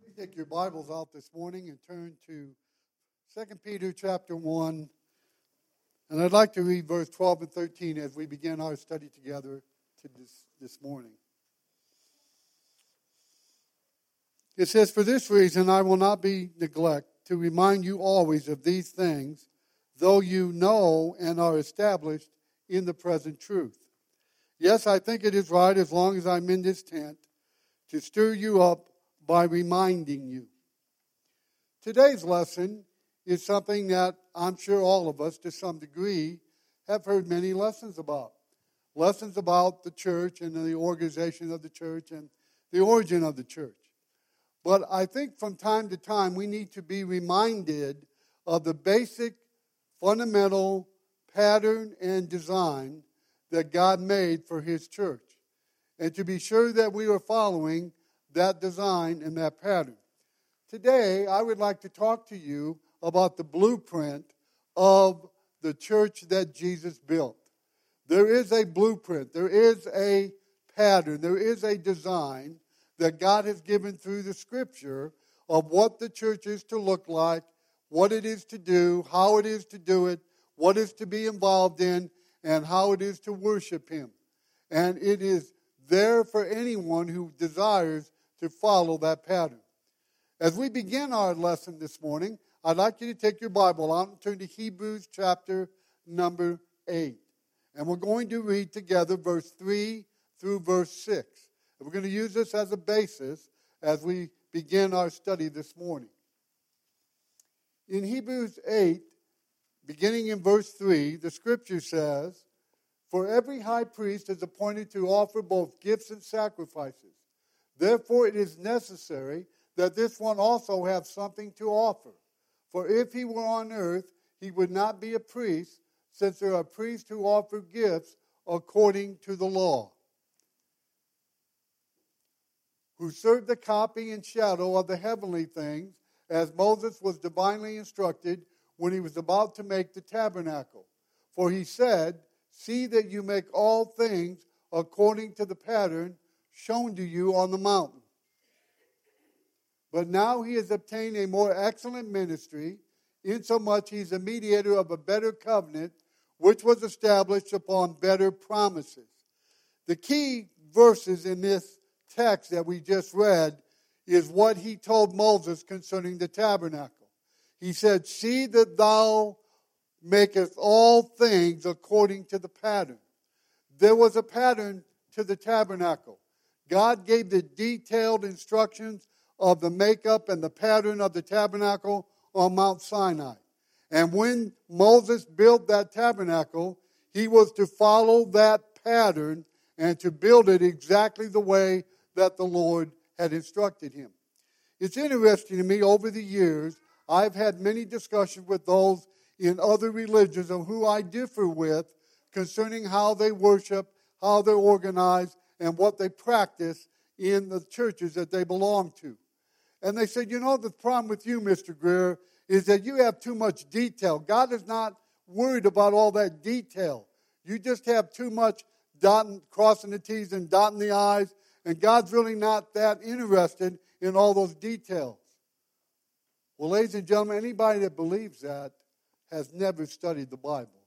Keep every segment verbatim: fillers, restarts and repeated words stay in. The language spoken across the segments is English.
Take your Bibles out this morning and turn to Second Peter chapter one. And I'd like to read verse twelve and thirteen as we begin our study together to this, this morning. It says, "For this reason I will not be neglect to remind you always of these things, though you know and are established in the present truth. Yes, I think it is right, as long as I'm in this tent, to stir you up by reminding you." Today's lesson is something that I'm sure all of us, to some degree, have heard many lessons about. Lessons about the church and the organization of the church and the origin of the church. But I think from time to time we need to be reminded of the basic, fundamental pattern and design that God made for His church. And to be sure that we are following that design and that pattern. Today, I would like to talk to you about the blueprint of the church that Jesus built. There is a blueprint, there is a pattern, there is a design that God has given through the Scripture of what the church is to look like, what it is to do, how it is to do it, what is to be involved in, and how it is to worship Him. And it is there for anyone who desires to follow that pattern. As we begin our lesson this morning, I'd like you to take your Bible out and turn to Hebrews chapter number eight. And we're going to read together verse three through verse six. And we're going to use this as a basis as we begin our study this morning. In Hebrews eight, beginning in verse three, the Scripture says, "For every high priest is appointed to offer both gifts and sacrifices. Therefore it is necessary that this one also have something to offer. For if he were on earth, he would not be a priest, since there are priests who offer gifts according to the law, who serve the copy and shadow of the heavenly things, as Moses was divinely instructed when he was about to make the tabernacle. For he said, 'See that you make all things according to the pattern shown to you on the mountain.' But now he has obtained a more excellent ministry, insomuch he is a mediator of a better covenant, which was established upon better promises." The key verses in this text that we just read is what he told Moses concerning the tabernacle. He said, "See that thou maketh all things according to the pattern." There was a pattern to the tabernacle. God gave the detailed instructions of the makeup and the pattern of the tabernacle on Mount Sinai. And when Moses built that tabernacle, he was to follow that pattern and to build it exactly the way that the Lord had instructed him. It's interesting to me, over the years, I've had many discussions with those in other religions of who I differ with concerning how they worship, how they're organized, and what they practice in the churches that they belong to. And they said, "You know, the problem with you, Mister Greer, is that you have too much detail. God is not worried about all that detail. You just have too much dotting, crossing the T's and dotting the I's, and God's really not that interested in all those details." Well, ladies and gentlemen, anybody that believes that has never studied the Bible.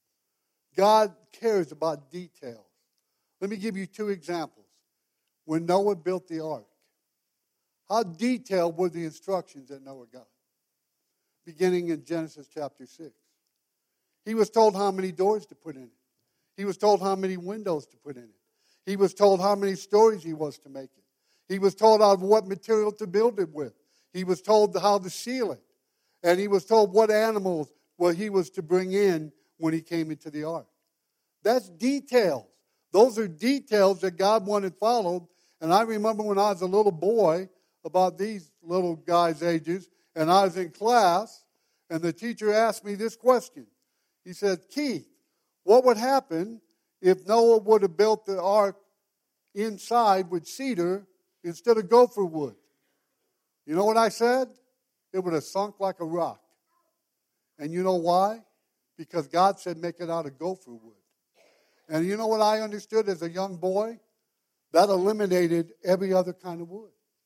God cares about details. Let me give you two examples. When Noah built the ark, how detailed were the instructions that Noah got? Beginning in Genesis chapter six. He was told how many doors to put in it. He was told how many windows to put in it. He was told how many stories he was to make it. He was told out of what material to build it with. He was told how to seal it. And he was told what animals well, he was to bring in when he came into the ark. That's details. Those are details that God wanted followed. And I remember when I was a little boy, about these little guys' ages, and I was in class, and the teacher asked me this question. He said, "Keith, what would happen if Noah would have built the ark inside with cedar instead of gopher wood?" You know what I said? It would have sunk like a rock. And you know why? Because God said make it out of gopher wood. And you know what I understood as a young boy? That eliminated every other kind of wood.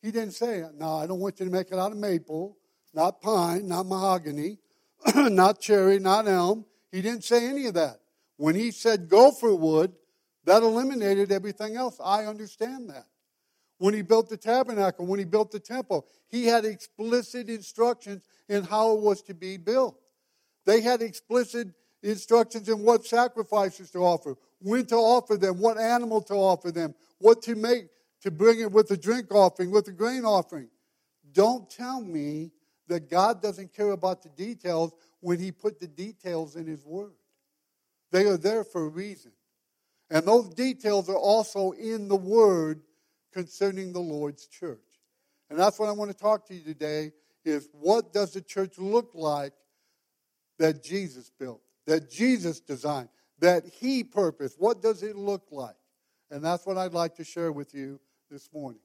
He didn't say, no, I don't want you to make it out of maple, not pine, not mahogany, not cherry, not elm. He didn't say any of that. When he said gopher wood, that eliminated everything else. I understand that. When he built the tabernacle, when he built the temple, he had explicit instructions in how it was to be built. They had explicit instructions in what sacrifices to offer, when to offer them, what animal to offer them, what to make, to bring it with the drink offering, with the grain offering. Don't tell me that God doesn't care about the details when he put the details in his word. They are there for a reason. And those details are also in the word concerning the Lord's church. And that's what I want to talk to you today, is what does the church look like that Jesus built, that Jesus designed, that he purposed? What does it look like? And that's what I'd like to share with you this morning.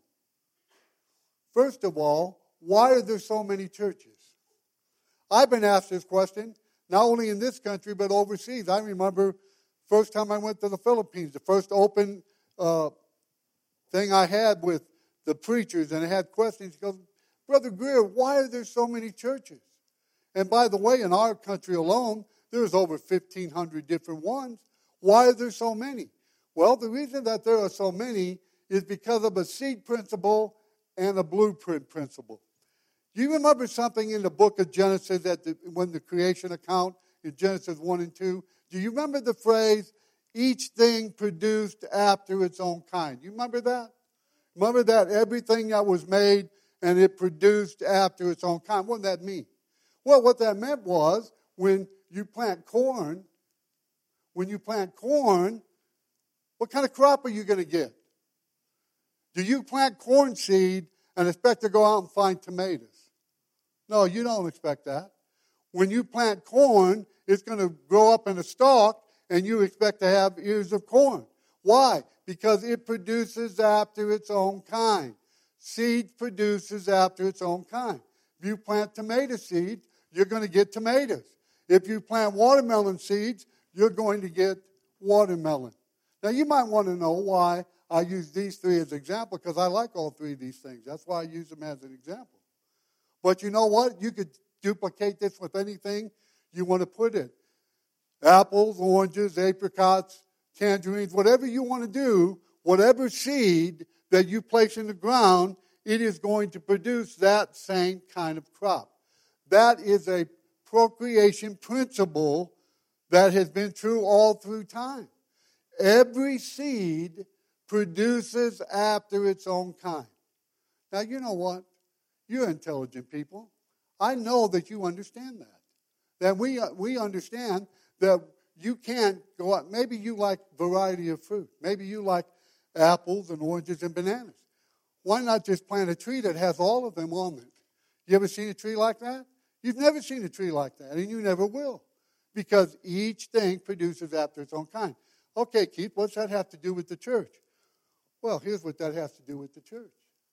First of all, why are there so many churches? I've been asked this question, not only in this country, but overseas. I remember first time I went to the Philippines, the first open uh, thing I had with the preachers, and I had questions. He goes, Brother Greer, why are there so many churches? And by the way, in our country alone, there's over fifteen hundred different ones. Why are there so many? Well, the reason that there are so many is because of a seed principle and a blueprint principle. Do you remember something in the book of Genesis, at the, when the creation account in Genesis one and two? Do you remember the phrase, each thing produced after its own kind? You remember that? Remember that everything that was made and it produced after its own kind. What did that mean? Well, what that meant was when you plant corn, when you plant corn, what kind of crop are you going to get? Do you plant corn seed and expect to go out and find tomatoes? No, you don't expect that. When you plant corn, it's going to grow up in a stalk, and you expect to have ears of corn. Why? Because it produces after its own kind. Seed produces after its own kind. If you plant tomato seeds, you're going to get tomatoes. If you plant watermelon seeds, you're going to get watermelon. Now, you might want to know why I use these three as examples, because I like all three of these things. That's why I use them as an example. But you know what? You could duplicate this with anything you want to put it. Apples, oranges, apricots, tangerines, whatever you want to do, whatever seed that you place in the ground, it is going to produce that same kind of crop. That is a procreation principle that has been true all through time. Every seed produces after its own kind. Now, you know what? You're intelligent people. I know that you understand that. That we we understand that you can't go out. Maybe you like variety of fruit. Maybe you like apples and oranges and bananas. Why not just plant a tree that has all of them on it? You ever seen a tree like that? You've never seen a tree like that, and you never will. Because each thing produces after its own kind. Okay, Keith, what's that have to do with the church? Well, here's what that has to do with the church.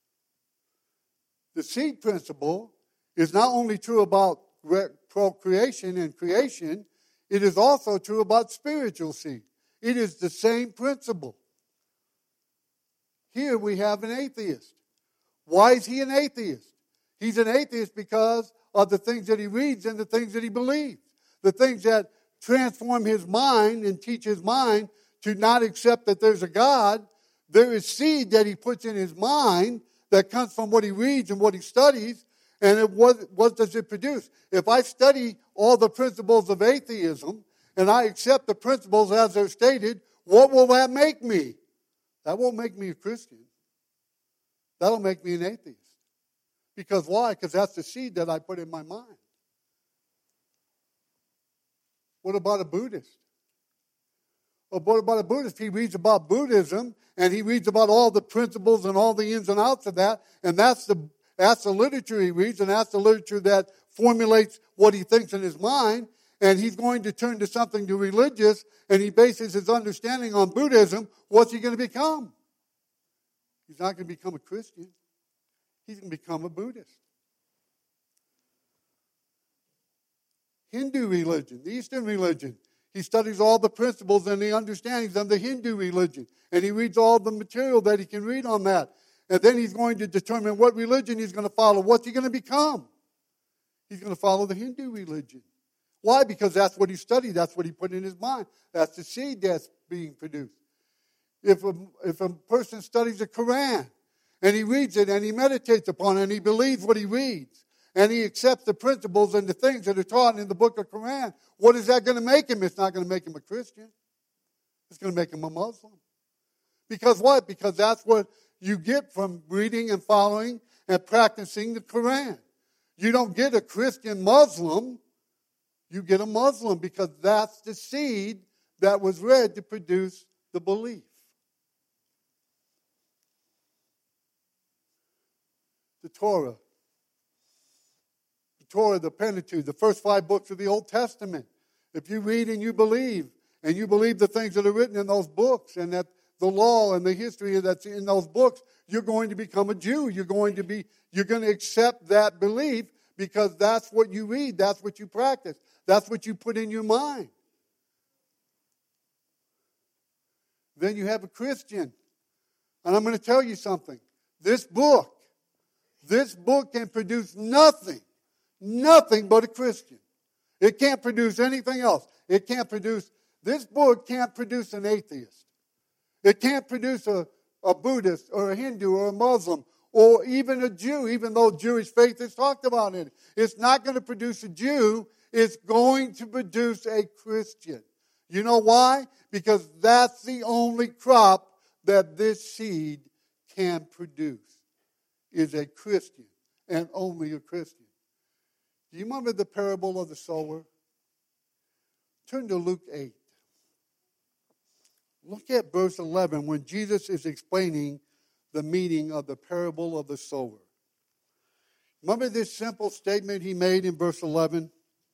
The seed principle is not only true about procreation and creation, it is also true about spiritual seed. It is the same principle. Here we have an atheist. Why is he an atheist? He's an atheist because of the things that he reads and the things that he believes. The things that transform his mind and teach his mind to not accept that there's a God. There is seed that he puts in his mind that comes from what he reads and what he studies. And it, what, what does it produce? If I study all the principles of atheism and I accept the principles as they're stated, what will that make me? That won't make me a Christian. That'll make me an atheist. Because why? Because that's the seed that I put in my mind. What about a Buddhist? Well, what about a Buddhist? He reads about Buddhism, and he reads about all the principles and all the ins and outs of that, and that's the that's the literature he reads, and that's the literature that formulates what he thinks in his mind, and he's going to turn to something to religious, and he bases his understanding on Buddhism. What's he going to become? He's not going to become a Christian. He's going to become a Buddhist. Hindu religion, the Eastern religion. He studies all the principles and the understandings of the Hindu religion. And he reads all the material that he can read on that. And then he's going to determine what religion he's going to follow. What's he going to become? He's going to follow the Hindu religion. Why? Because that's what he studied. That's what he put in his mind. That's the seed that's being produced. If a, if a person studies the Quran and he reads it and he meditates upon it and he believes what he reads and he accepts the principles and the things that are taught in the book of Quran, what is that going to make him? It's not going to make him a Christian. It's going to make him a Muslim. Because what? Because that's what you get from reading and following and practicing the Quran. You don't get a Christian Muslim. You get a Muslim because that's the seed that was read to produce the belief. The Torah. The Torah, the Pentateuch, the first five books of the Old Testament. If you read and you believe, and you believe the things that are written in those books, and that the law and the history that's in those books, you're going to become a Jew. You're going to be, you're going to accept that belief because that's what you read. That's what you practice. That's what you put in your mind. Then you have a Christian. And I'm going to tell you something. This book, this book can produce nothing, nothing but a Christian. It can't produce anything else. It can't produce, this book can't produce an atheist. It can't produce a, a Buddhist or a Hindu or a Muslim or even a Jew, even though Jewish faith is talked about in it. It's not going to produce a Jew. It's going to produce a Christian. You know why? Because that's the only crop that this seed can produce, is a Christian, and only a Christian. Do you remember the parable of the sower? Turn to Luke eight. Look at verse eleven when Jesus is explaining the meaning of the parable of the sower. Remember this simple statement he made in verse eleven?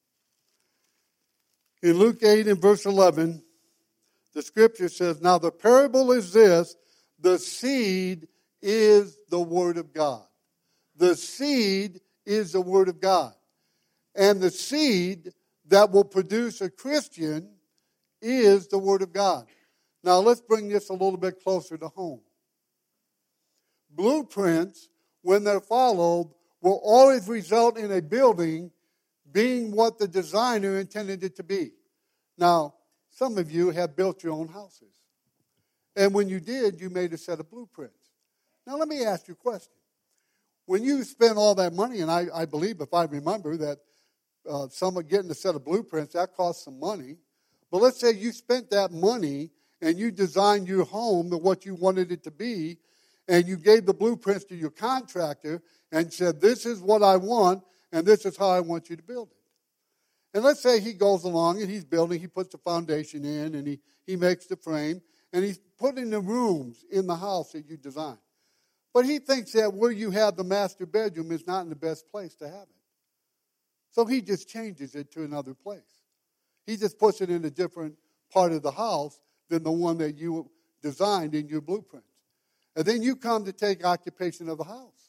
In Luke eight and verse eleven, the scripture says, "Now the parable is this, the seed is the word of God." The seed is the word of God. And the seed that will produce a Christian is the word of God. Now let's bring this a little bit closer to home. Blueprints, when they're followed, will always result in a building being what the designer intended it to be. Now, some of you have built your own houses. And when you did, you made a set of blueprints. Now let me ask you a question. When you spend all that money, and I, I believe, if I remember, that uh, someone getting a set of blueprints, that costs some money. But let's say you spent that money and you designed your home to what you wanted it to be, and you gave the blueprints to your contractor and said, "This is what I want, and this is how I want you to build it." And let's say he goes along and he's building, he puts the foundation in, and he, he makes the frame, and he's putting the rooms in the house that you designed. But he thinks that where you have the master bedroom is not in the best place to have it. So he just changes it to another place. He just puts it in a different part of the house than the one that you designed in your blueprint. And then you come to take occupation of the house.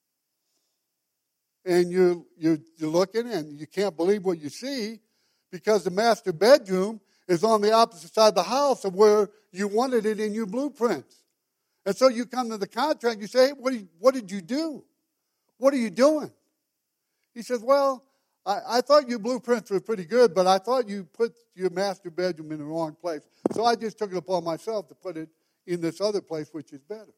And you're, you're, you're looking and you can't believe what you see because the master bedroom is on the opposite side of the house of where you wanted it in your blueprints. And so you come to the contract, you say, "Hey, what, did, what did you do? What are you doing?" He says, "Well, I, I thought your blueprints were pretty good, but I thought you put your master bedroom in the wrong place. So I just took it upon myself to put it in this other place, which is better."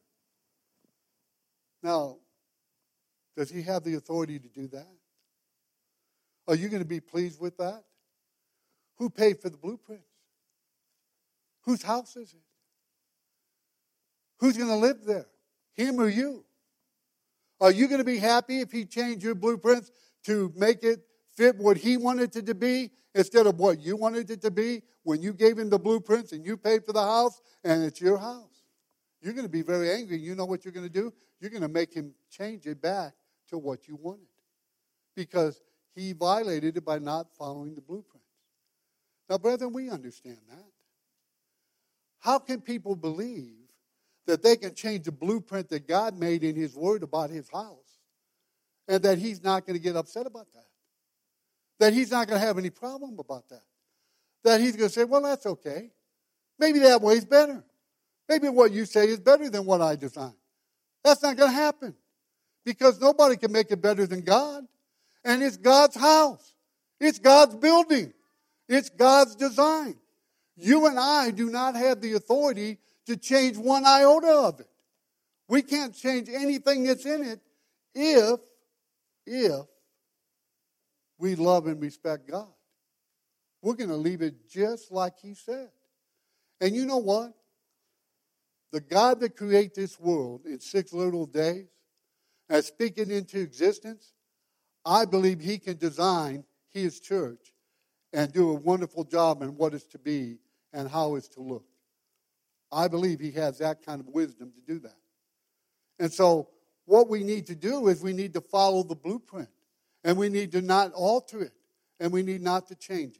Now, does he have the authority to do that? Are you going to be pleased with that? Who paid for the blueprints? Whose house is it? Who's going to live there? Him or you? Are you going to be happy if he changed your blueprints to make it fit what he wanted it to be instead of what you wanted it to be when you gave him the blueprints and you paid for the house and it's your house? You're going to be very angry. You know what you're going to do? You're going to make him change it back to what you wanted because he violated it by not following the blueprints. Now, brethren, we understand that. How can people believe that they can change the blueprint that God made in his word about his house and that he's not going to get upset about that? That he's not going to have any problem about that? That he's going to say, "Well, that's okay. Maybe that way's better. Maybe what you say is better than what I designed." That's not going to happen because nobody can make it better than God. And it's God's house. It's God's building. It's God's design. You and I do not have the authority to change one iota of it. We can't change anything that's in it if, if we love and respect God. We're going to leave it just like He said. And you know what? The God that created this world in six little days and speak it into existence, I believe He can design His church and do a wonderful job in what it's to be and how it's to look. I believe He has that kind of wisdom to do that. And so what we need to do is we need to follow the blueprint. And we need to not alter it. And we need not to change it.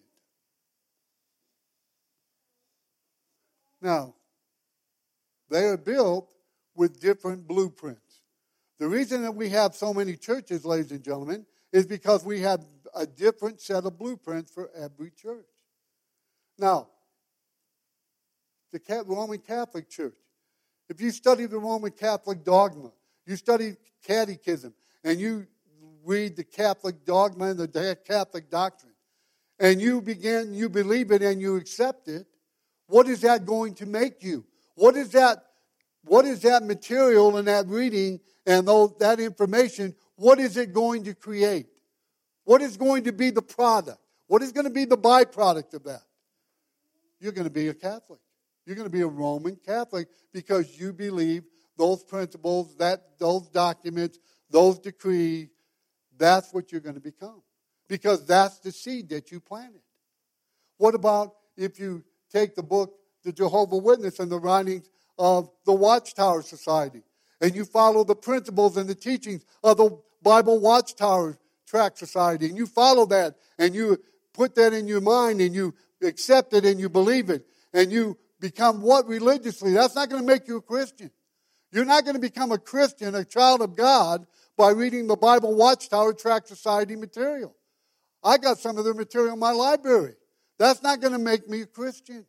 Now, they are built with different blueprints. The reason that we have so many churches, ladies and gentlemen, is because we have a different set of blueprints for every church. Now, the Roman Catholic Church, if you study the Roman Catholic dogma, you study catechism, and you read the Catholic dogma and the Catholic doctrine, and you begin, you believe it and you accept it, what is that going to make you? What is that, what is that material and that reading and those, that information, what is it going to create? What is going to be the product? What is going to be the byproduct of that? You're going to be a Catholic. You're going to be a Roman Catholic because you believe those principles, that those documents, those decrees, that's what you're going to become. Because that's the seed that you planted. What about if you take the book, The Jehovah's Witness, and the writings of the Watchtower Society, and you follow the principles and the teachings of the Bible Watchtower Tract Society, and you follow that, and you put that in your mind, and you accept it, and you believe it, and you become what religiously? That's not going to make you a Christian. You're not going to become a Christian, a child of God, by reading the Bible Watchtower Tract Society material. I got some of their material in my library. That's not going to make me a Christian.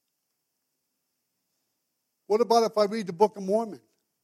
What about if I read the Book of Mormon?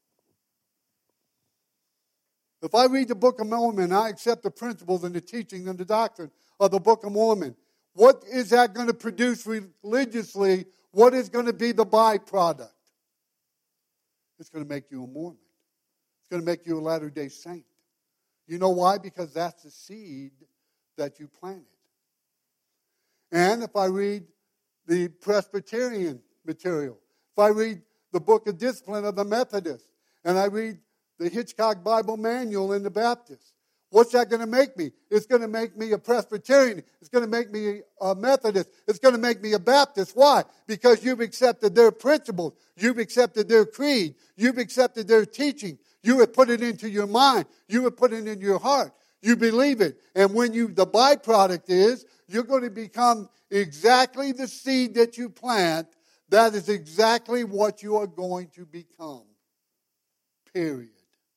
If I read the Book of Mormon, I accept the principles and the teaching and the doctrine of the Book of Mormon. What is that going to produce religiously? What is going to be the byproduct? It's going to make you a Mormon. It's going to make you a Latter-day Saint. You know why? Because that's the seed that you planted. And if I read the Presbyterian material, if I read the Book of Discipline of the Methodists, and I read the Hitchcock Bible Manual in the Baptist, what's that going to make me? It's going to make me a Presbyterian. It's going to make me a Methodist. It's going to make me a Baptist. Why? Because you've accepted their principles. You've accepted their creed. You've accepted their teaching. You have put it into your mind. You have put it in your heart. You believe it. And when you, the byproduct is, you're going to become exactly the seed that you plant. That is exactly what you are going to become. Period.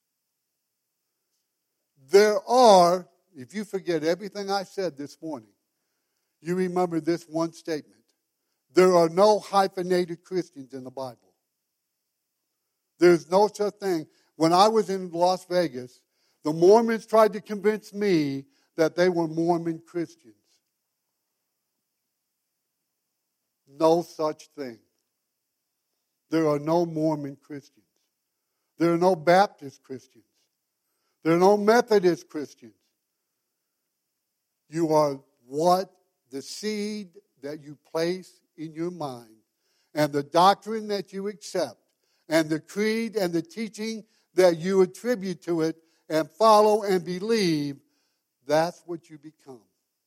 There are, if you forget everything I said this morning, you remember this one statement. There are no hyphenated Christians in the Bible. There's no such thing. When I was in Las Vegas, the Mormons tried to convince me that they were Mormon Christians. No such thing. There are no Mormon Christians. There are no Baptist Christians. There are no Methodist Christians. You are what? The seed that you place in your mind and the doctrine that you accept and the creed and the teaching that you attribute to it and follow and believe, that's what you become.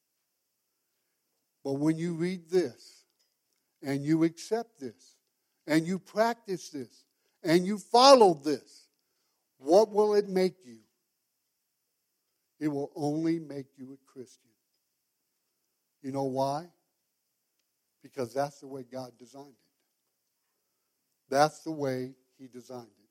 But when you read this and you accept this and you practice this and you follow this, what will it make you? It will only make you a Christian. You know why? Because that's the way God designed it. That's the way He designed it.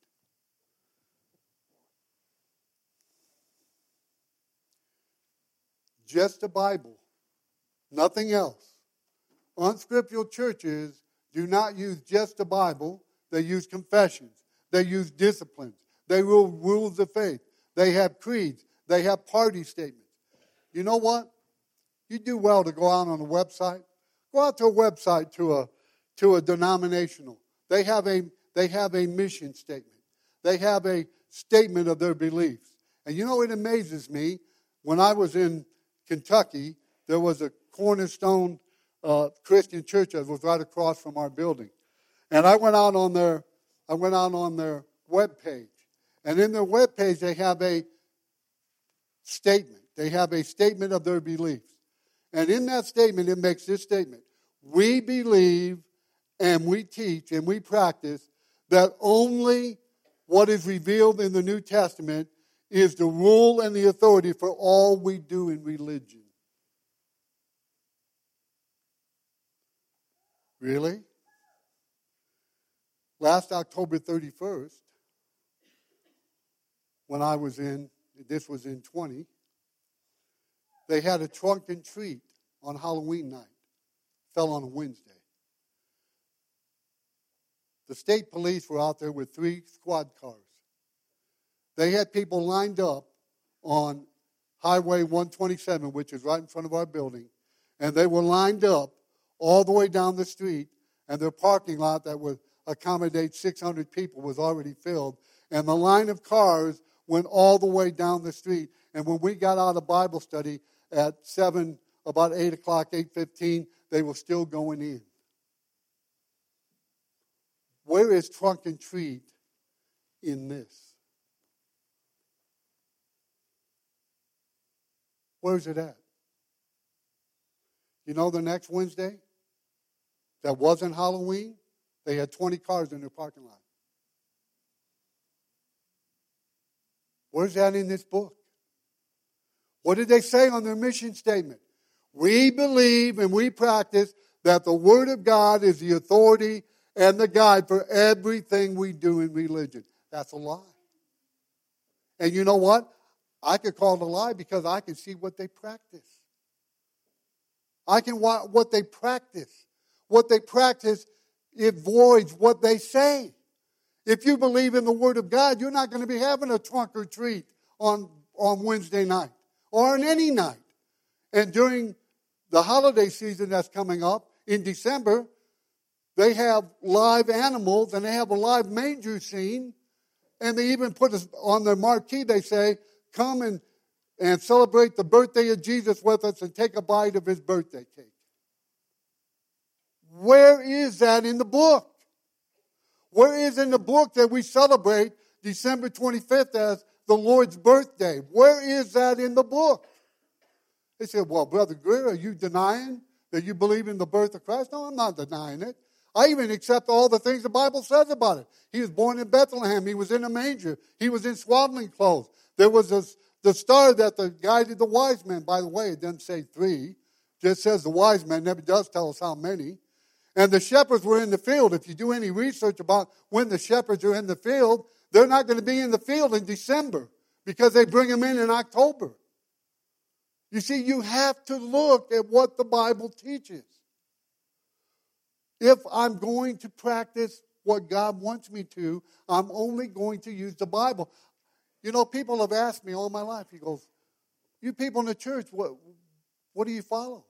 Just the Bible, nothing else. Unscriptural churches do not use just the Bible. They use confessions. They use disciplines. They rule rules of faith. They have creeds. They have party statements. You know what? You do well to go out on a website. Go out to a website to a to a denominational. They have a they have a mission statement. They have a statement of their beliefs. And you know, it amazes me. When I was in Kentucky, there was a Cornerstone uh, Christian church that was right across from our building, and I went out on their I went out on their webpage, and in their webpage they have a statement. They have a statement of their beliefs, and in that statement it makes this statement: we believe and we teach and we practice that only what is revealed in the New Testament is the rule and the authority for all we do in religion. Really? Last October thirty-first, when I was in, this was in twenty, they had a trunk and treat on Halloween night. Fell on a Wednesday. The state police were out there with three squad cars. They had people lined up on Highway one twenty-seven, which is right in front of our building, and they were lined up all the way down the street, and their parking lot that would accommodate six hundred people was already filled, and the line of cars went all the way down the street. And when we got out of Bible study at seven, about eight o'clock, eight fifteen, they were still going in. Where is trunk and treat in this? Where's it at? You know, the next Wednesday, that wasn't Halloween, they had twenty cars in their parking lot. Where's that in this book? What did they say on their mission statement? We believe and we practice that the Word of God is the authority and the guide for everything we do in religion. That's a lie. And you know what? I could call it a lie because I can see what they practice. I can watch what they practice. What they practice, it voids what they say. If you believe in the Word of God, you're not going to be having a trunk or treat on, on Wednesday night or on any night. And during the holiday season that's coming up in December, they have live animals and they have a live manger scene. And they even put on their marquee, they say, come and, and celebrate the birthday of Jesus with us and take a bite of his birthday cake. Where is that in the book? Where is in the book that we celebrate December twenty-fifth as the Lord's birthday? Where is that in the book? They said, well, Brother Greer, are you denying that you believe in the birth of Christ? No, I'm not denying it. I even accept all the things the Bible says about it. He was born in Bethlehem. He was in a manger. He was in swaddling clothes. There was a, the star that the guided the wise men. By the way, it doesn't say three. It just says the wise men. Never does tell us how many. And the shepherds were in the field. If you do any research about when the shepherds are in the field, they're not going to be in the field in December because they bring them in in October. You see, you have to look at what the Bible teaches. If I'm going to practice what God wants me to, I'm only going to use the Bible. You know, people have asked me all my life, he goes, you people in the church, what, what do you follow?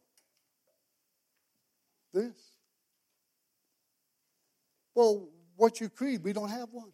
This. Well, what's your creed? We don't have one.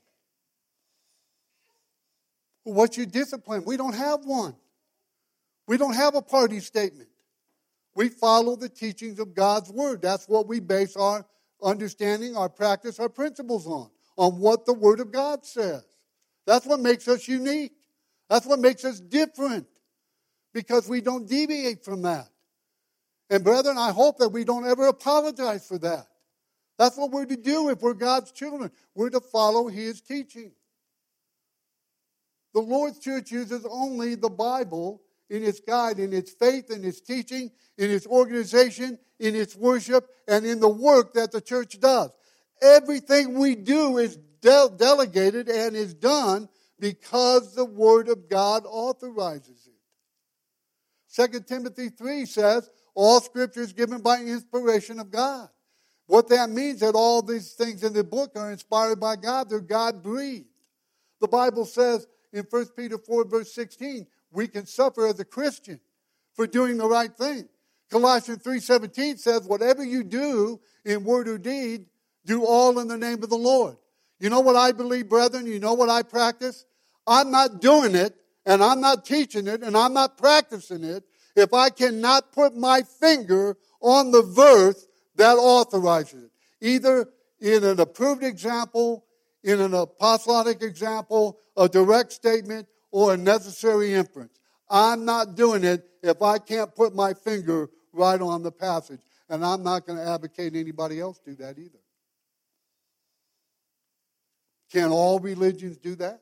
Well, what's your discipline? We don't have one. We don't have a party statement. We follow the teachings of God's Word. That's what we base our understanding, our practice, our principles on, on what the Word of God says. That's what makes us unique. That's what makes us different, because we don't deviate from that. And brethren, I hope that we don't ever apologize for that. That's what we're to do if we're God's children. We're to follow His teaching. The Lord's church uses only the Bible in its guide, in its faith, in its teaching, in its organization, in its worship, and in the work that the church does. Everything we do is de- delegated and is done because the Word of God authorizes it. Second Timothy three says, all Scripture is given by inspiration of God. What that means is that all these things in the book are inspired by God. They're God-breathed. The Bible says in First Peter four, verse sixteen, we can suffer as a Christian for doing the right thing. Colossians three seventeen says, whatever you do in word or deed, do all in the name of the Lord. You know what I believe, brethren? You know what I practice? I'm not doing it, and I'm not teaching it, and I'm not practicing it if I cannot put my finger on the verse that authorizes it. Either in an approved example, in an apostolic example, a direct statement, or a necessary inference. I'm not doing it if I can't put my finger right on the passage. And I'm not going to advocate anybody else do that either. Can all religions do that?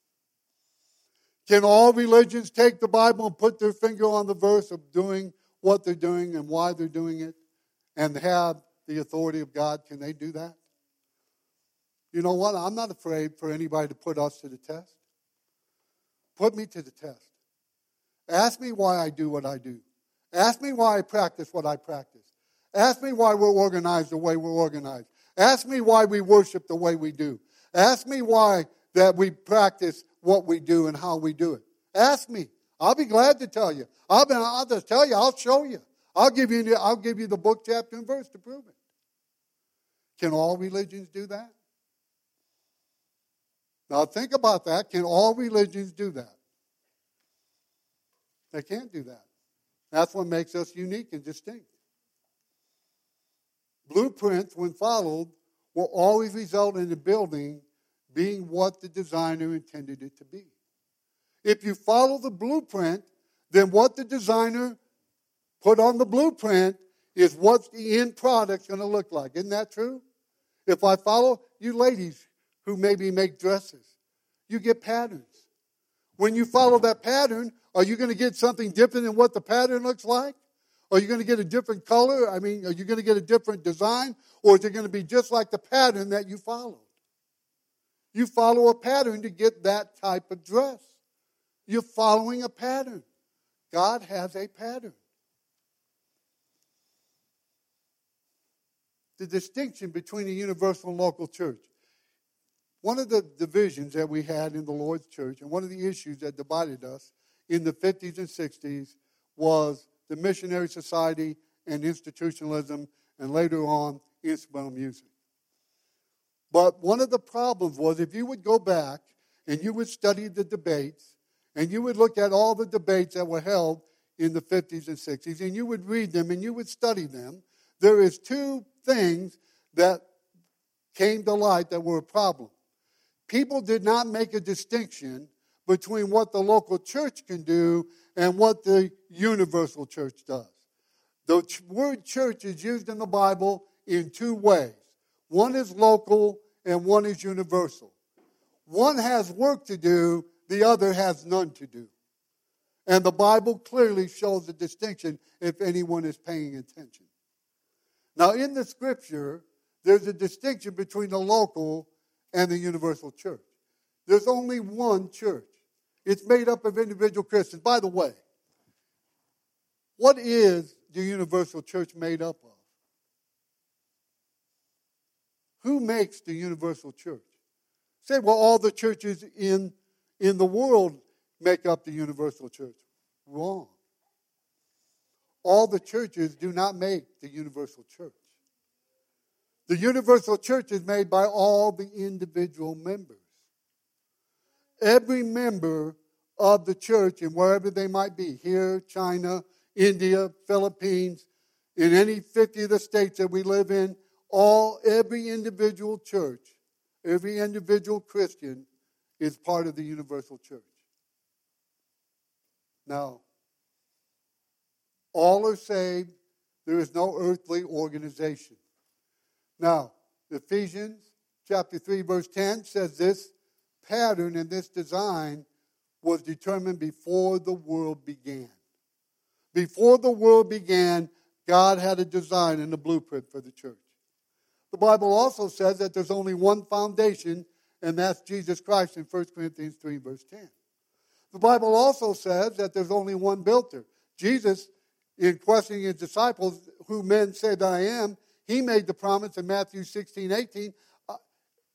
Can all religions take the Bible and put their finger on the verse of doing what they're doing and why they're doing it and have the authority of God? Can they do that? You know what? I'm not afraid for anybody to put us to the test. Put me to the test. Ask me why I do what I do. Ask me why I practice what I practice. Ask me why we're organized the way we're organized. Ask me why we worship the way we do. Ask me why that we practice what we do and how we do it. Ask me. I'll be glad to tell you. I'll, be, I'll just tell you. I'll show you. I'll give you. The, I'll give you the book, chapter, and verse to prove it. Can all religions do that? Now think about that. Can all religions do that? They can't do that. That's what makes us unique and distinct. Blueprints, when followed, will always result in the building being what the designer intended it to be. If you follow the blueprint, then what the designer put on the blueprint is what the end product's going to look like. Isn't that true? If I follow, you ladies who maybe make dresses, you get patterns. When you follow that pattern, are you going to get something different than what the pattern looks like? Are you going to get a different color? I mean, are you going to get a different design? Or is it going to be just like the pattern that you followed? You follow a pattern to get that type of dress. You're following a pattern. God has a pattern. The distinction between the universal and local church. One of the divisions that we had in the Lord's church, and one of the issues that divided us in the fifties and sixties, was the missionary society and institutionalism, and later on, instrumental music. But one of the problems was if you would go back and you would study the debates, and you would look at all the debates that were held in the fifties and sixties, and you would read them and you would study them, there is two things that came to light that were a problem. People did not make a distinction between what the local church can do and what the universal church does. The word church is used in the Bible in two ways. One is local and one is universal. One has work to do, the other has none to do. And the Bible clearly shows the distinction if anyone is paying attention. Now in the scripture, there's a distinction between the local and the universal church. There's only one church. It's made up of individual Christians. By the way, what is the universal church made up of? Who makes the universal church? Say, well, all the churches in, in the world make up the universal church. Wrong. All the churches do not make the universal church. The universal church is made by all the individual members. Every member of the church, and wherever they might be, here, China, India, Philippines, in any fifty of the states that we live in, all every individual church, every individual Christian is part of the universal church. Now, all are saved. There is no earthly organization. Now, Ephesians chapter three, verse ten says this pattern and this design was determined before the world began. Before the world began, God had a design and a blueprint for the church. The Bible also says that there's only one foundation, and that's Jesus Christ in First Corinthians three, verse ten. The Bible also says that there's only one builder. Jesus, in questioning his disciples, who men say that I am, he made the promise in Matthew sixteen, eighteen, uh,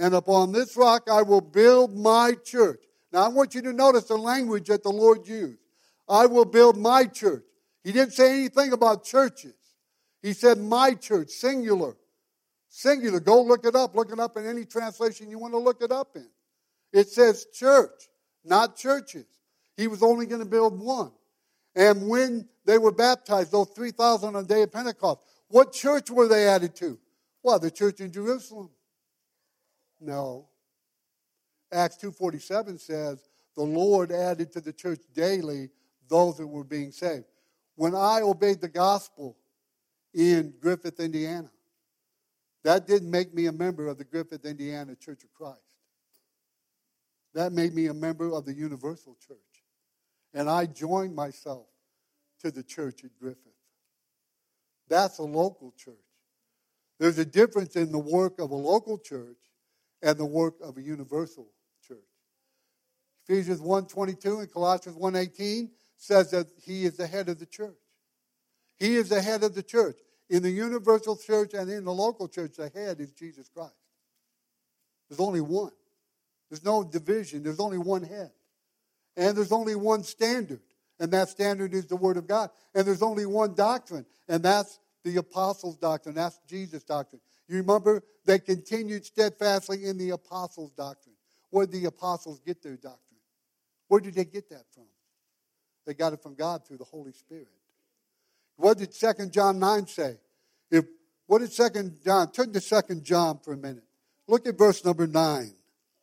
And upon this rock I will build my church. Now I want you to notice the language that the Lord used. I will build my church. He didn't say anything about churches. He said my church, singular. Singular. Go look it up. Look it up in any translation you want to look it up in. It says church, not churches. He was only going to build one. And when they were baptized, those three thousand on the day of Pentecost, what church were they added to? Well, the church in Jerusalem. No. Acts two forty-seven says, the Lord added to the church daily those that were being saved. When I obeyed the gospel in Griffith, Indiana, that didn't make me a member of the Griffith, Indiana Church of Christ. That made me a member of the Universal Church. And I joined myself to the church at Griffith. That's a local church. There's a difference in the work of a local church and the work of a universal church. Ephesians one twenty-two and Colossians one eighteen says that he is the head of the church. He is the head of the church. In the universal church and in the local church, the head is Jesus Christ. There's only one. There's no division. There's only one head. And there's only one standard. And that standard is the Word of God. And there's only one doctrine. And that's the apostles' doctrine. That's Jesus' doctrine. You remember they continued steadfastly in the apostles' doctrine. Where did the apostles get their doctrine? Where did they get that from? They got it from God through the Holy Spirit. What did Second John nine say? If what did Second John? Turn to Second John for a minute. Look at verse number nine.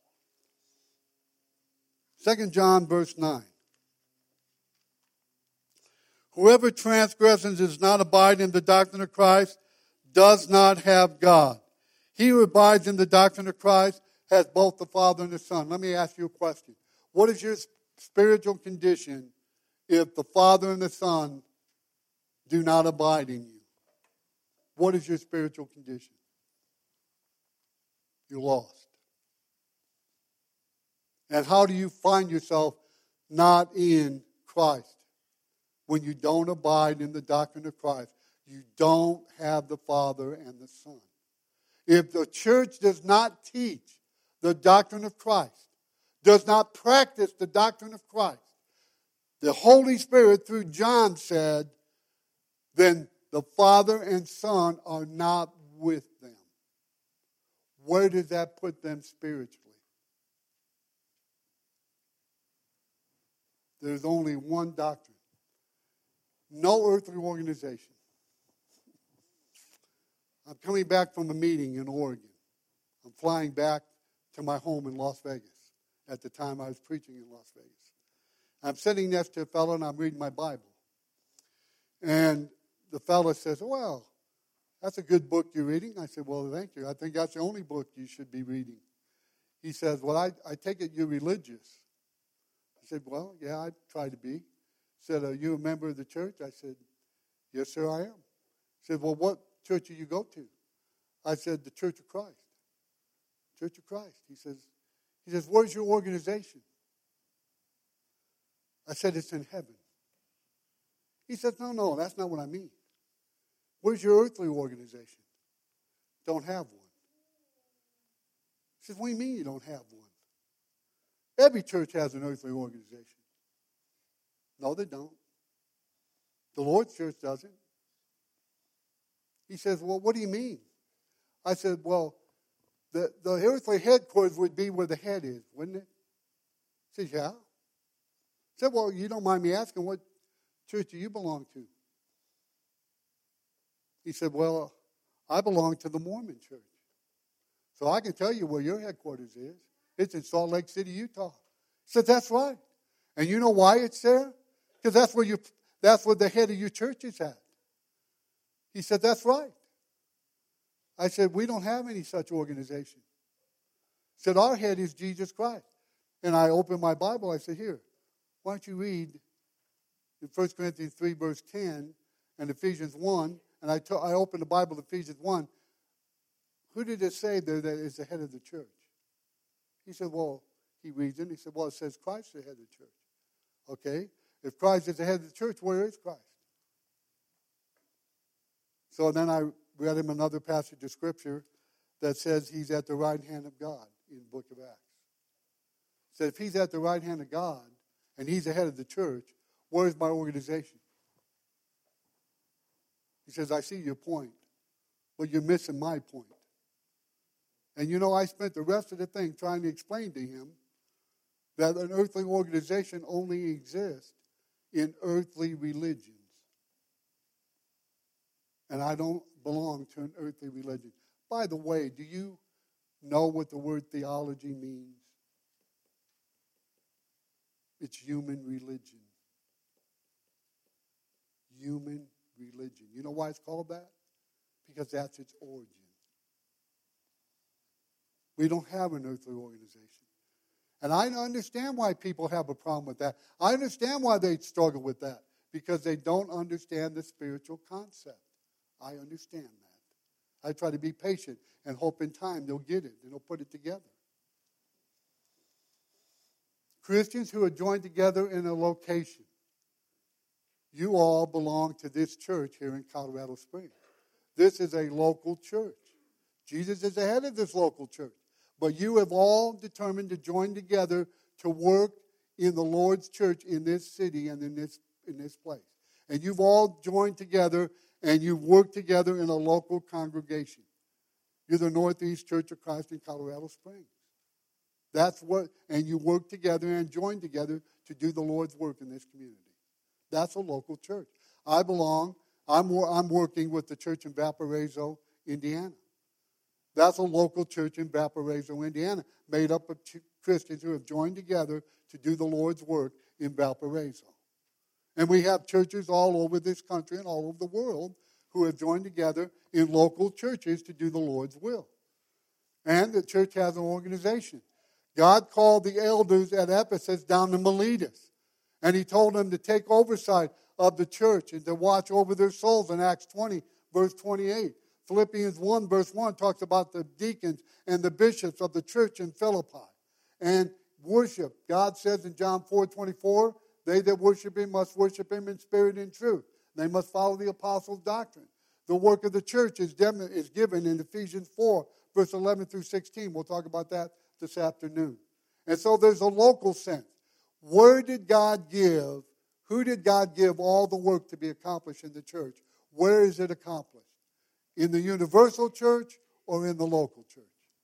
Second John verse nine. Whoever transgresses and does not abide in the doctrine of Christ does not have God. He who abides in the doctrine of Christ has both the Father and the Son. Let me ask you a question. What is your spiritual condition if the Father and the Son do not abide in you? What is your spiritual condition? You're lost. And how do you find yourself not in Christ? When you don't abide in the doctrine of Christ, you don't have the Father and the Son. If the church does not teach the doctrine of Christ, does not practice the doctrine of Christ, the Holy Spirit through John said, then the Father and Son are not with them. Where does that put them spiritually? There's only one doctrine. No earthly organization. I'm coming back from a meeting in Oregon. I'm flying back to my home in Las Vegas. At the time I was preaching in Las Vegas. I'm sitting next to a fellow and I'm reading my Bible. And the fellow says, well, that's a good book you're reading. I said, well, thank you. I think that's the only book you should be reading. He says, well, I, I take it you're religious. I said, well, yeah, I try to be. He said, are you a member of the church? I said, yes, sir, I am. He said, well, what church do you go to? I said, the Church of Christ. Church of Christ. He says, he says, where's your organization? I said, it's in heaven. He says, no, no, that's not what I mean. Where's your earthly organization? Don't have one. He says, what do you mean you don't have one? Every church has an earthly organization. No, they don't. The Lord's church doesn't. He says, well, what do you mean? I said, well, the, the earthly headquarters would be where the head is, wouldn't it? He says, yeah. I said, well, you don't mind me asking, what church do you belong to? He said, well, I belong to the Mormon church. So I can tell you where your headquarters is. It's in Salt Lake City, Utah. He said, that's right. And you know why it's there? Because that's where you that's where the head of your church is at. He said, that's right. I said, we don't have any such organization. He said, our head is Jesus Christ. And I opened my Bible. I said, here, why don't you read in First Corinthians three, verse ten, and Ephesians one. And I, t- I opened the Bible to Ephesians one. Who did it say there that is the head of the church? He said, well, he reads it. He said, well, it says Christ is the head of the church. Okay. If Christ is the head of the church, where is Christ? So then I read him another passage of Scripture that says he's at the right hand of God in the book of Acts. It said, if he's at the right hand of God and he's the head of the church, where's my organization? He says, I see your point, but you're missing my point. And you know, I spent the rest of the thing trying to explain to him that an earthly organization only exists in earthly religions. And I don't belong to an earthly religion. By the way, do you know what the word theology means? It's human religion. Human religion. You know why it's called that? Because that's its origin. We don't have an earthly organization. And I understand why people have a problem with that. I understand why they struggle with that. Because they don't understand the spiritual concept. I understand that. I try to be patient and hope in time they'll get it and they'll put it together. Christians who are joined together in a location. You all belong to this church here in Colorado Springs. This is a local church. Jesus is the head of this local church. But you have all determined to join together to work in the Lord's church in this city and in this, in this place. And you've all joined together and you've worked together in a local congregation. You're the Northeast Church of Christ in Colorado Springs. That's what, and you work together and join together to do the Lord's work in this community. That's a local church. I belong, I'm, I'm working with the church in Valparaiso, Indiana. That's a local church in Valparaiso, Indiana, made up of Christians who have joined together to do the Lord's work in Valparaiso. And we have churches all over this country and all over the world who have joined together in local churches to do the Lord's will. And the church has an organization. God called the elders at Ephesus down to Miletus. And he told them to take oversight of the church and to watch over their souls in Acts twenty, verse twenty-eight. Philippians one, verse one talks about the deacons and the bishops of the church in Philippi. And worship. God says in John four twenty-four, they that worship him must worship him in spirit and truth. They must follow the apostles' doctrine. The work of the church is, dem- is given in Ephesians four, verse eleven through sixteen. We'll talk about that this afternoon. And so there's a local sense. Where did God give, who did God give all the work to be accomplished in the church? Where is it accomplished? In the universal church or in the local church?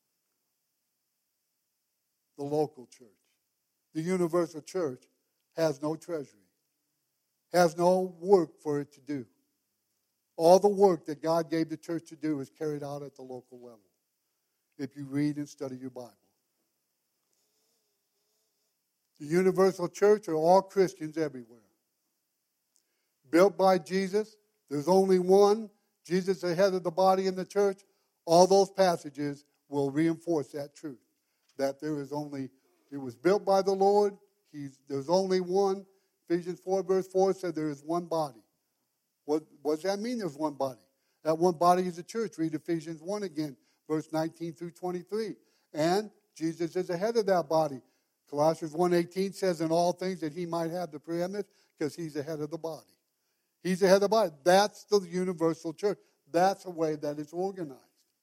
The local church. The universal church has no treasury, has no work for it to do. All the work that God gave the church to do is carried out at the local level, if you read and study your Bible. The universal church are all Christians everywhere. Built by Jesus, there's only one. Jesus is the head of the body in the church. All those passages will reinforce that truth, that there is only, it was built by the Lord. He's, there's only one. Ephesians four, verse four said there is one body. What, what does that mean there's one body? That one body is the church. Read Ephesians one again, verse nineteen through twenty-three. And Jesus is the head of that body. Colossians one eighteen says in all things that he might have the preeminence because he's the head of the body. He's the head of the body. That's the universal church. That's the way that it's organized.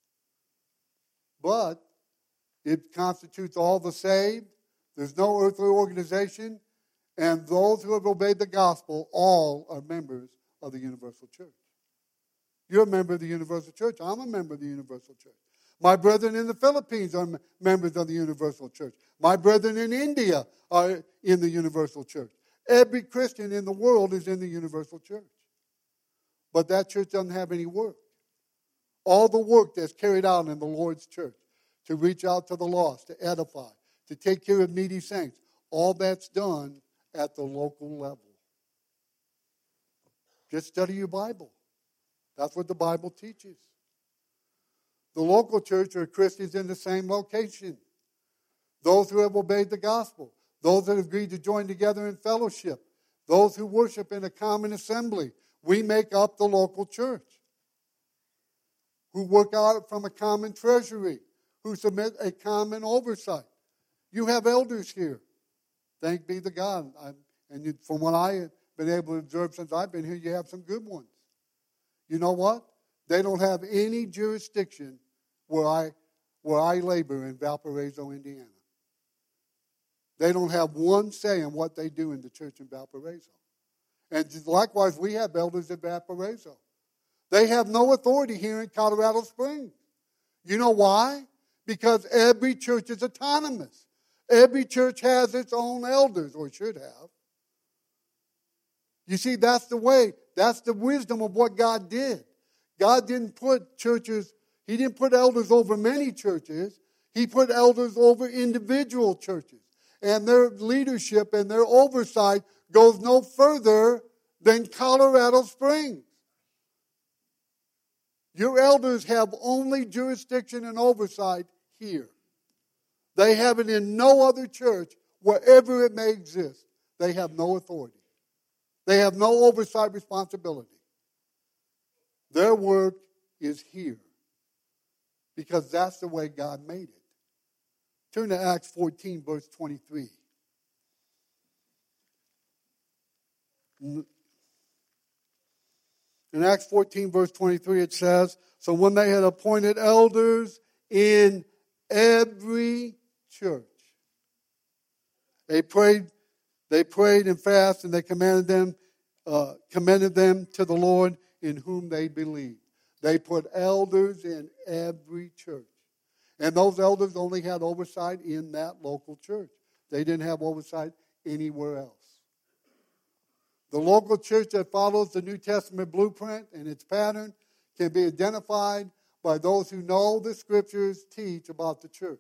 But it constitutes all the saved. There's no earthly organization. And those who have obeyed the gospel, all are members of the universal church. You're a member of the universal church. I'm a member of the universal church. My brethren in the Philippines are members of the universal church. My brethren in India are in the universal church. Every Christian in the world is in the universal church. But that church doesn't have any work. All the work that's carried out in the Lord's church, to reach out to the lost, to edify, to take care of needy saints, all that's done at the local level. Just study your Bible. That's what the Bible teaches. The local church are Christians in the same location. Those who have obeyed the gospel. Those that have agreed to join together in fellowship. Those who worship in a common assembly. We make up the local church. Who work out from a common treasury. Who submit a common oversight. You have elders here. Thank be to God. I'm, and you, from what I have been able to observe since I've been here, you have some good ones. You know what? They don't have any jurisdiction where I where I labor in Valparaiso, Indiana. They don't have one say in what they do in the church in Valparaiso. And likewise, we have elders at Valparaiso. They have no authority here in Colorado Springs. You know why? Because every church is autonomous. Every church has its own elders, or should have. You see, that's the way, that's the wisdom of what God did. God didn't put churches, He didn't put elders over many churches. He put elders over individual churches. And their leadership and their oversight goes no further than Colorado Springs. Your elders have only jurisdiction and oversight here. They have it in no other church, wherever it may exist. They have no authority. They have no oversight responsibility. Their work is here because that's the way God made it. Turn to Acts fourteen, verse twenty-three. In Acts fourteen, verse twenty-three, it says, so when they had appointed elders in every church, they prayed, they prayed and fasted, and they commanded them, uh, commended them to the Lord in whom they believed. They put elders in every church. And those elders only had oversight in that local church. They didn't have oversight anywhere else. The local church that follows the New Testament blueprint and its pattern can be identified by those who know the Scriptures teach about the church.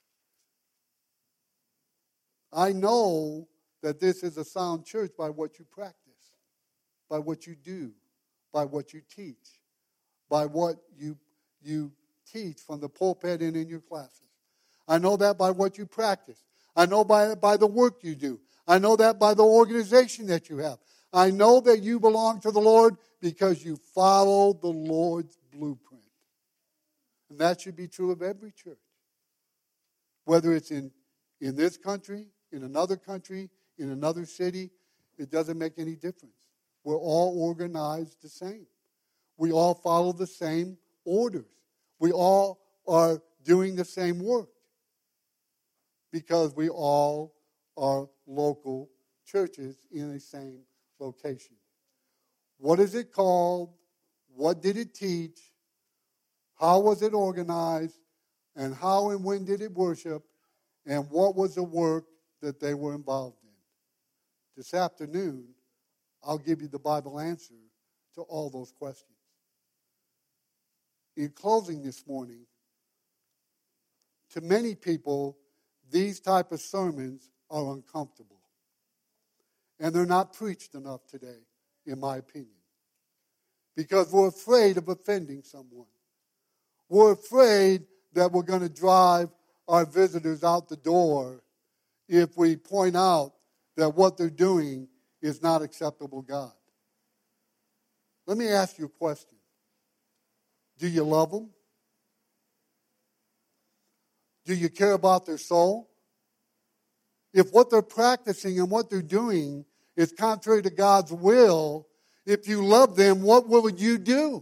I know that this is a sound church by what you practice, by what you do, by what you teach, by what you you teach from the pulpit and in your classes. I know that by what you practice. I know by, by the work you do. I know that by the organization that you have. I know that you belong to the Lord because you follow the Lord's blueprint. And that should be true of every church. Whether it's in, in this country, in another country, in another city, it doesn't make any difference. We're all organized the same. We all follow the same orders. We all are doing the same work because we all are local churches in the same location. What is it called? What did it teach? How was it organized? And how and when did it worship? And what was the work that they were involved in? This afternoon, I'll give you the Bible answer to all those questions. In closing this morning, to many people, these type of sermons are uncomfortable. And they're not preached enough today, in my opinion. Because we're afraid of offending someone. We're afraid that we're going to drive our visitors out the door if we point out that what they're doing is not acceptable to God. Let me ask you a question. Do you love them? Do you care about their soul? If what they're practicing and what they're doing is contrary to God's will, if you love them, what will you do?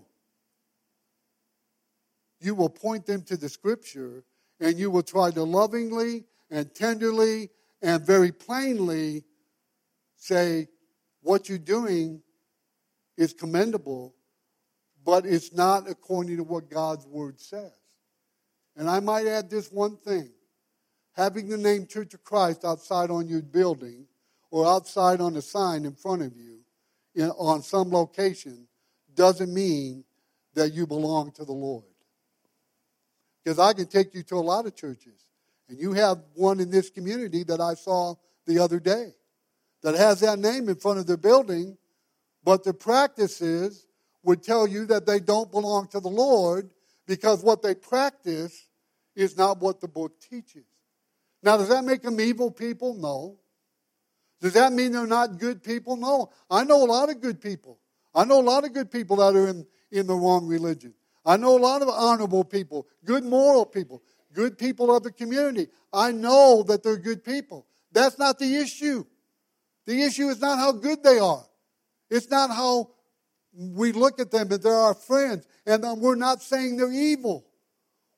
You will point them to the Scripture, and you will try to lovingly and tenderly and very plainly say, what you're doing is commendable, but it's not according to what God's Word says. And I might add this one thing. Having the name Church of Christ outside on your building or outside on a sign in front of you in, on some location doesn't mean that you belong to the Lord. Because I can take you to a lot of churches. And you have one in this community that I saw the other day that has that name in front of their building, but the practices would tell you that they don't belong to the Lord because what they practice is not what the book teaches. Now, does that make them evil people? No. Does that mean they're not good people? No. I know a lot of good people. I know a lot of good people that are in, in the wrong religion. I know a lot of honorable people, good moral people, good people of the community. I know that they're good people. That's not the issue. The issue is not how good they are. It's not how we look at them, but they're our friends. And we're not saying they're evil.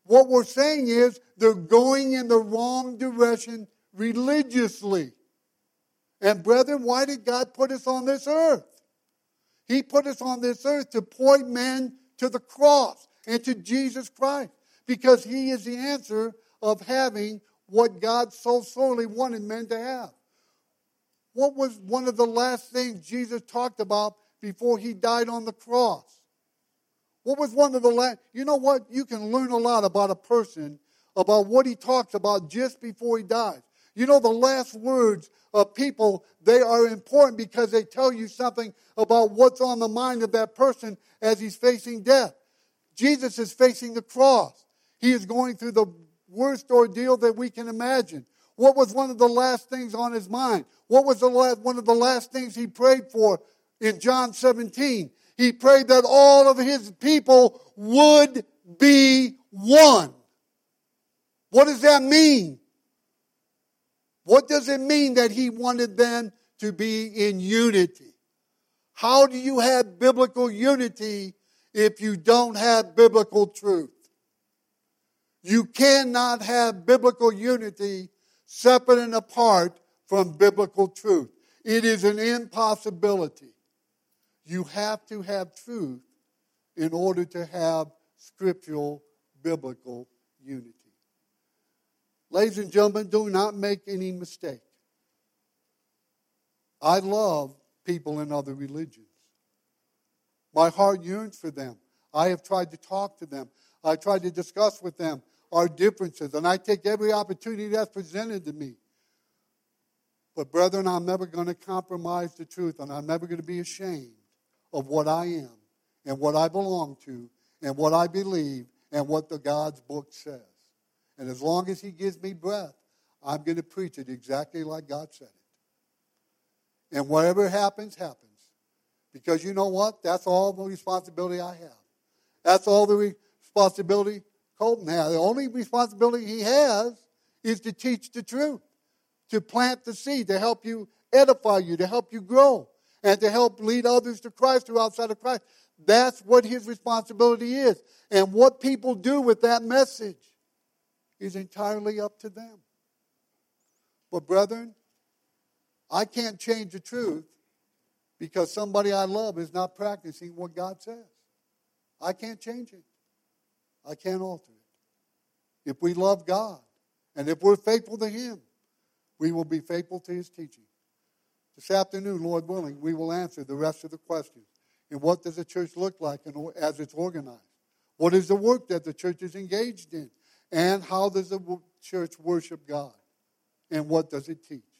What we're saying is they're going in the wrong direction religiously. And brethren, why did God put us on this earth? He put us on this earth to point men to the cross and to Jesus Christ, because He is the answer of having what God so sorely wanted men to have. What was one of the last things Jesus talked about before He died on the cross? What was one of the last? You know what? You can learn a lot about a person, about what he talks about just before he dies. You know, the last words of people, they are important because they tell you something about what's on the mind of that person as he's facing death. Jesus is facing the cross. He is going through the worst ordeal that we can imagine. What was one of the last things on his mind? What was the last, one of the last things he prayed for in John seventeen? He prayed that all of his people would be one. What does that mean? What does it mean that he wanted them to be in unity? How do you have biblical unity if you don't have biblical truth? You cannot have biblical unity separate and apart from biblical truth. It is an impossibility. You have to have truth in order to have scriptural, biblical unity. Ladies and gentlemen, do not make any mistake. I love people in other religions. My heart yearns for them. I have tried to talk to them. I tried to discuss with them our differences, and I take every opportunity that's presented to me. But brethren, I'm never going to compromise the truth, and I'm never going to be ashamed of what I am and what I belong to and what I believe and what the God's book says. And as long as He gives me breath, I'm going to preach it exactly like God said it. And whatever happens, happens. Because you know what? That's all the responsibility I have. That's all the responsibility Colton has. The only responsibility he has is to teach the truth, to plant the seed, to help you edify you, to help you grow, and to help lead others to Christ who are outside of Christ. That's what his responsibility is. And what people do with that message is entirely up to them. But brethren, I can't change the truth because somebody I love is not practicing what God says. I can't change it. I can't alter it. If we love God and if we're faithful to Him, we will be faithful to His teaching. This afternoon, Lord willing, we will answer the rest of the questions. And what does the church look like as it's organized? What is the work that the church is engaged in? And how does the church worship God? And what does it teach?